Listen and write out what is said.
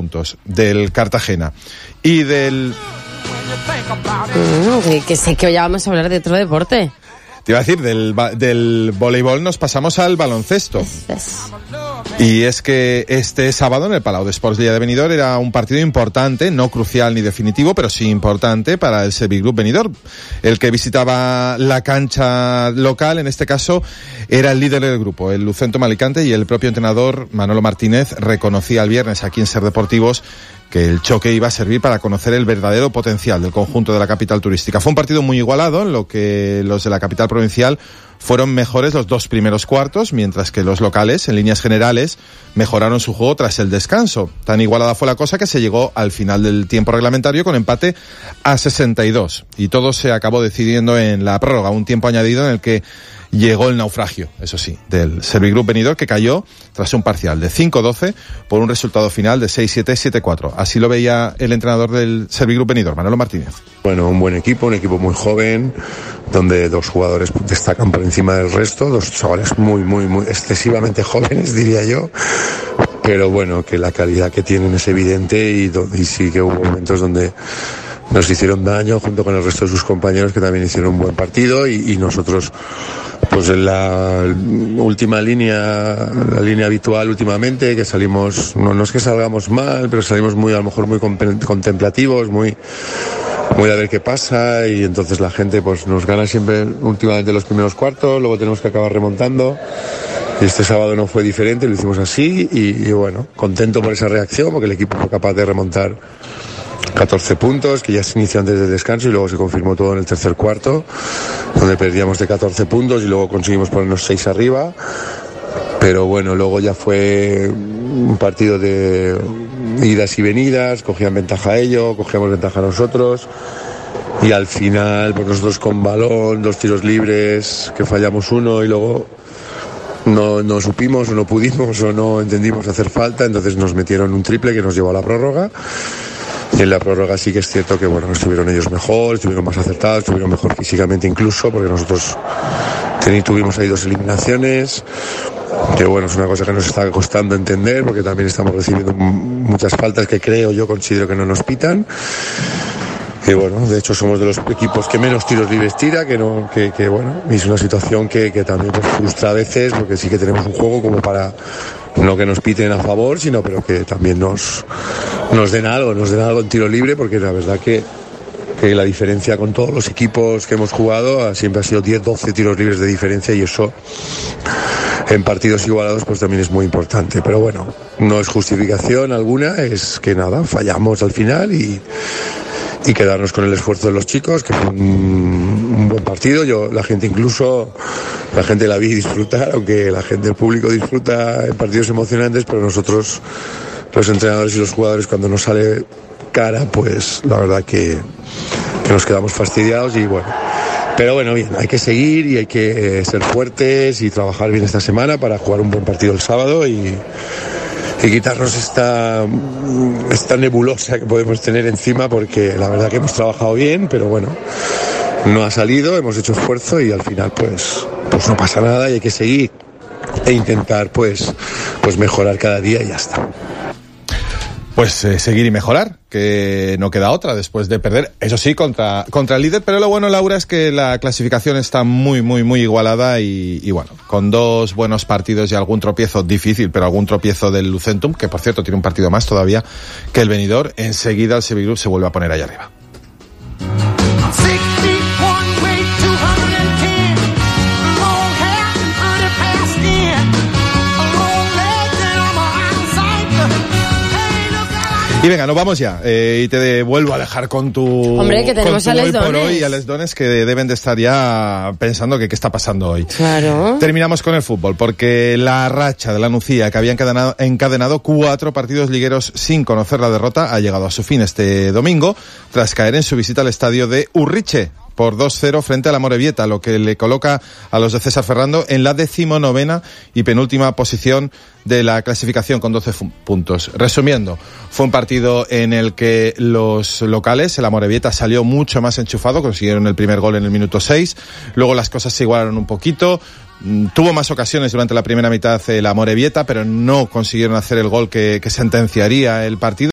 puntos del Cartagena. Y del... que sé que hoy ya vamos a hablar de otro deporte. Te iba a decir, del voleibol nos pasamos al baloncesto. Y es que este sábado en el Palau de Esports Lilla de Benidorm era un partido importante, no crucial ni definitivo, pero sí importante para el Servir Club Benidorm. El que visitaba la cancha local, en este caso, era el líder del grupo, el Lucentum Alicante, y el propio entrenador Manolo Martínez reconocía el viernes aquí en Ser Deportivos que el choque iba a servir para conocer el verdadero potencial del conjunto de la capital turística. Fue un partido muy igualado, en lo que los de la capital provincial fueron mejores los dos primeros cuartos, mientras que los locales, en líneas generales, mejoraron su juego tras el descanso. Tan igualada fue la cosa que se llegó al final del tiempo reglamentario con empate a 62. Y todo se acabó decidiendo en la prórroga, un tiempo añadido en el que llegó el naufragio, eso sí, del Servigroup Benidorm, que cayó tras un parcial de 5-12 por un resultado final de 6-7, 7-4. Así lo veía el entrenador del Servigroup Benidorm, Manolo Martínez. Bueno, un buen equipo, un equipo muy joven, donde dos jugadores destacan por encima del resto, dos chavales muy excesivamente jóvenes, diría yo. Pero bueno, que la calidad que tienen es evidente y sí que hubo momentos donde nos hicieron daño junto con el resto de sus compañeros, que también hicieron un buen partido, y nosotros pues en la última línea, la línea habitual últimamente, que salimos, no es que salgamos mal, pero salimos muy, a lo mejor muy contemplativos, muy a ver qué pasa, y entonces la gente pues nos gana siempre últimamente los primeros cuartos, luego tenemos que acabar remontando. Y este sábado no fue diferente, lo hicimos así, y bueno, contento por esa reacción, porque el equipo fue capaz de remontar 14 puntos, que ya se inició antes del descanso, y luego se confirmó todo en el tercer cuarto, donde perdíamos de 14 puntos y luego conseguimos ponernos 6 arriba. Pero bueno, luego ya fue un partido de idas y venidas, cogían ventaja ellos, cogíamos ventaja nosotros, y al final pues nosotros con balón, 2 tiros libres, que fallamos uno, y luego no supimos o no pudimos o no entendimos hacer falta, entonces nos metieron un triple que nos llevó a la prórroga. Y en la prórroga sí que es cierto que bueno, estuvieron ellos mejor, estuvieron más acertados, estuvieron mejor físicamente incluso, porque nosotros tuvimos ahí 2 eliminaciones, que bueno, es una cosa que nos está costando entender, porque también estamos recibiendo muchas faltas que considero que no nos pitan. Que bueno, de hecho somos de los equipos que menos tiros libres tira, que bueno, es una situación que también pues frustra a veces, porque sí que tenemos un juego como para no que nos piten a favor, sino pero que también nos den algo en tiro libre, porque la verdad que la diferencia con todos los equipos que hemos jugado siempre ha sido 10-12 tiros libres de diferencia, y eso en partidos igualados pues también es muy importante. Pero bueno, no es justificación alguna, es que nada, fallamos al final y quedarnos con el esfuerzo de los chicos, que fue un buen partido. La gente la vi disfrutar, aunque el público disfruta en partidos emocionantes, pero nosotros, los entrenadores y los jugadores, cuando nos sale cara, pues la verdad que nos quedamos fastidiados. Y bueno, pero bueno, bien, hay que seguir y hay que ser fuertes y trabajar bien esta semana para jugar un buen partido el sábado y quitarnos esta nebulosa que podemos tener encima, porque la verdad que hemos trabajado bien, pero bueno, no ha salido, hemos hecho esfuerzo y al final pues no pasa nada, y hay que seguir e intentar pues mejorar cada día y ya está. Pues seguir y mejorar, que no queda otra después de perder, eso sí, contra el líder. Pero lo bueno, Laura, es que la clasificación está muy igualada y bueno, con 2 buenos partidos y algún tropiezo difícil, pero algún tropiezo del Lucentum, que por cierto tiene un partido más todavía que el Benidorm, enseguida el Servigroup se vuelve a poner ahí arriba. Y venga, nos vamos ya, y te vuelvo a dejar con tu... Hombre, que tenemos a Les Dones. Hoy por hoy, a Les Dones, que deben de estar ya pensando que qué está pasando hoy. Claro. Terminamos con el fútbol, porque la racha de la Nucía, que había encadenado 4 partidos ligueros sin conocer la derrota, ha llegado a su fin este domingo, tras caer en su visita al estadio de Urriche por 2-0 frente a la Amorebieta, lo que le coloca a los de César Ferrando en la 19ª y penúltima posición de la clasificación con 12 puntos. Resumiendo, fue un partido en el que los locales, el Amorebieta, salió mucho más enchufado, consiguieron el primer gol en el minuto 6, luego las cosas se igualaron un poquito, tuvo más ocasiones durante la primera mitad el Amorebieta, pero no consiguieron hacer el gol que sentenciaría el partido.